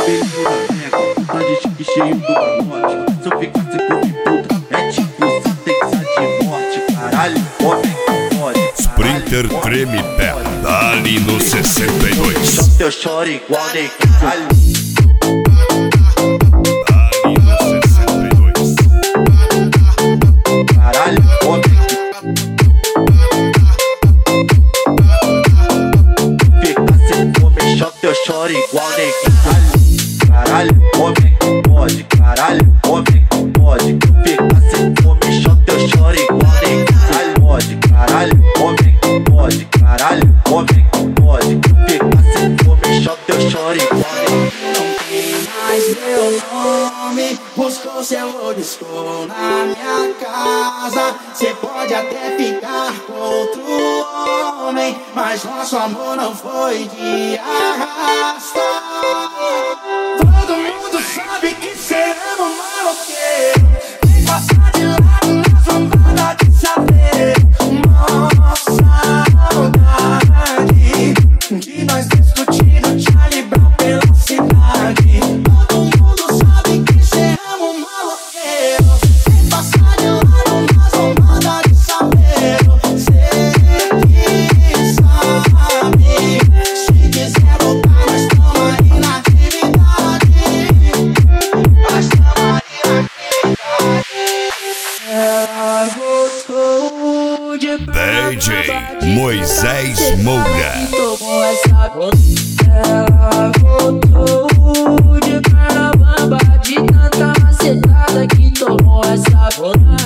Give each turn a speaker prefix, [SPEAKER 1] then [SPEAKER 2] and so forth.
[SPEAKER 1] cabelinho na tá de chique cheio do malote. Se eu ficar sem corpo e puta, é tipo sentença de morte. Caralho, homem que pode.
[SPEAKER 2] Sprinter treme pé, dali no 62.
[SPEAKER 1] Só teu choro igual neguinho.
[SPEAKER 2] Dali no 62.
[SPEAKER 1] Caralho, homem que fica sem fome, só teu choro igual neguinho. Caralho, homem que pode. Caralho, homem que pode. Fica sem fome, só teu choro igual neguinho. Pode, caralho, homem que pode. Caralho, homem que pode. Fica sem fome, só teu choro igual neguinho.
[SPEAKER 3] Não tem mais meu nome, buscou seu old school na minha casa. Cê pode até ficar com outro homem, mas nosso amor não foi de arrasta. Todo mundo sabe que cê é um maloqueiro. Vem passar de lado na zombada de saber. Nossa saudade de nós discutindo Charlie Brown pela cidade. Todo mundo sabe que cê é um maloqueiro. Vem passar de lado na zombada de saber. Cê que sabe. Se quiser voltar, nós tamo aí na atividade. Nós tamo aí na atividade. Ela voltou de
[SPEAKER 2] DJ Moisés Moura.
[SPEAKER 3] tomou essa. Ela voltou de perna bamba, de tanta macetada que tomou essa.